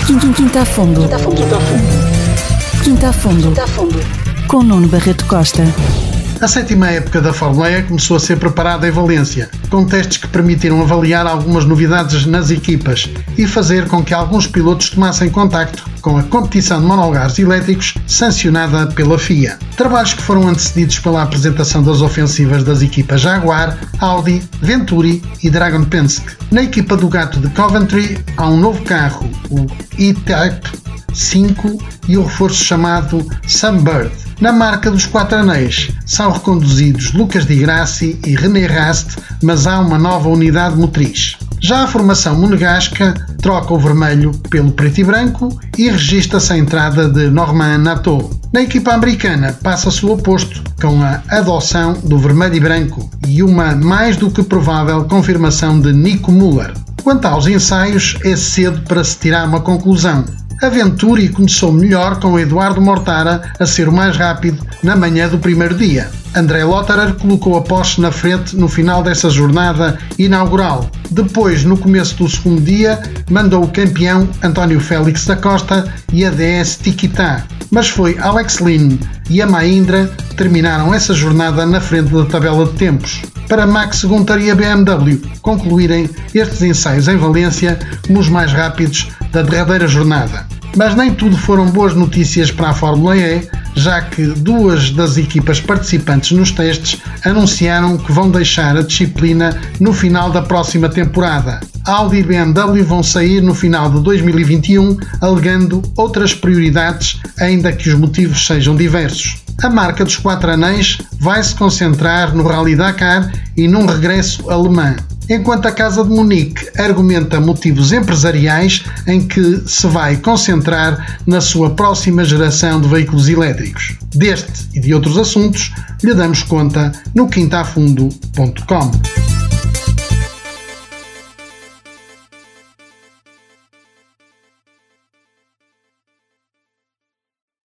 Quinta a Fundo. Quinta a Fundo. Com Nuno Barreto Costa. A 7ª época da Fórmula E começou a ser preparada em Valência, com testes que permitiram avaliar algumas novidades nas equipas e fazer com que alguns pilotos tomassem contacto com a competição de monolugares elétricos sancionada pela FIA. Trabalhos que foram antecedidos pela apresentação das ofensivas das equipas Jaguar, Audi, Venturi e Dragon Penske. Na equipa do gato de Coventry há um novo carro, o E-Type 5 e o reforço chamado Sunbird. Na marca dos Quatro Anéis são reconduzidos Lucas Di Grassi e René Rast, mas há uma nova unidade motriz. Já a formação monegasca troca o vermelho pelo preto e branco e registra-se a entrada de Norman Nato. Na equipa americana passa-se o oposto, com a adoção do vermelho e branco e uma mais do que provável confirmação de Nico Müller. Quanto aos ensaios, é cedo para se tirar uma conclusão. A Venturi começou melhor com Eduardo Mortara a ser o mais rápido na manhã do primeiro dia. André Lotterer colocou a Porsche na frente no final dessa jornada inaugural. Depois, no começo do segundo dia, mandou o campeão António Félix da Costa e a DS Tikita. Mas foi Alex Lynn e a Mahindra que terminaram essa jornada na frente da tabela de tempos. Para Max Gunther e a BMW concluírem estes ensaios em Valência como os mais rápidos da derradeira jornada. Mas nem tudo foram boas notícias para a Fórmula E, já que duas das equipas participantes nos testes anunciaram que vão deixar a disciplina no final da próxima temporada. Audi e BMW vão sair no final de 2021, alegando outras prioridades, ainda que os motivos sejam diversos. A marca dos Quatro Anéis vai se concentrar no Rally Dakar e num regresso alemão, enquanto a Casa de Munique argumenta motivos empresariais em que se vai concentrar na sua próxima geração de veículos elétricos. Deste e de outros assuntos lhe damos conta no quintafundo.com.